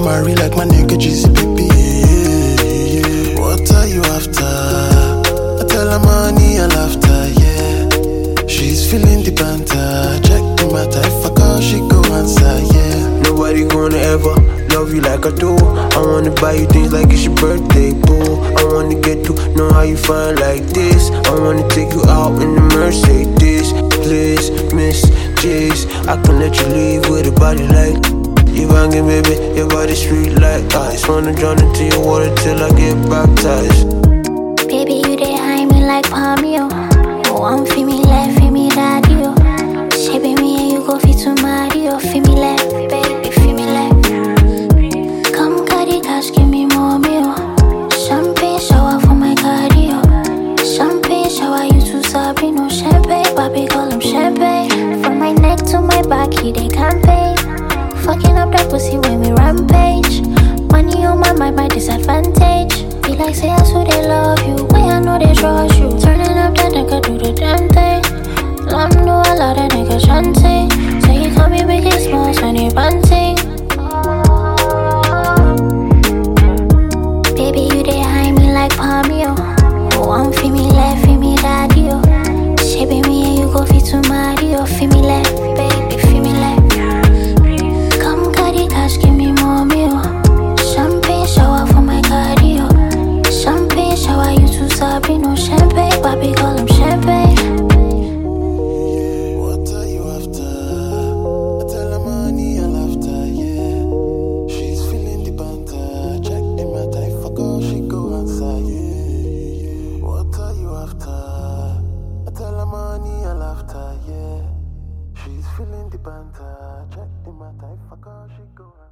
marry like my nigga Jeezy, baby. Yeah. What are you after? I tell her money and laughter, yeah. She's feeling the banter. Check the matter, if I call, she go answer, yeah. Nobody gonna ever love you like I do. I wanna buy you things like it's your birthday, boo. I wanna get to know how you find like this. I wanna take you out in the Mercedes. Please, Miss J's, I can let you leave with a body like you banging, baby, your body sweet like ice. Wanna drown into your water till I get baptized. Baby, you dey hide me like Palmio. Oh, I'm feel me left, feel me daddy, oh. Shaping me and you go fit to Mario. Feel me left, baby, feel me left. Come carry cash, give me more meal. Champagne shower for my cardio. Champagne shower, you too sabi, no champagne. Papi call him champagne. From my neck to my back, he dey campaign. Fucking up that pussy when we rampage. Money on my mind, my disadvantage. Be like say I so they love you, way I know they trust you. Turning up that nigga do the damn thing. Lando a lot of niggas chanting. Say he call me Biggie Smalls when he bunting. Baby, you dey hide me like Palmio. Oh, I'm feel me left, feel me daddy, oh. Shaping me and you go fit to Mario. Feel me left, baby, feel me left. Come carry cash, give me more meal. Champagne shower for my cardio. Champagne shower, you too sabi, no champagne. Papi call him champagne. What are you after? I tell her money and laughter, yeah. She's feeling the banter. Check the matter, if I call, she go answer, yeah. What are you after? I tell her money and laughter, yeah. She's feeling the banter. Check the matter, if I call, she go answer.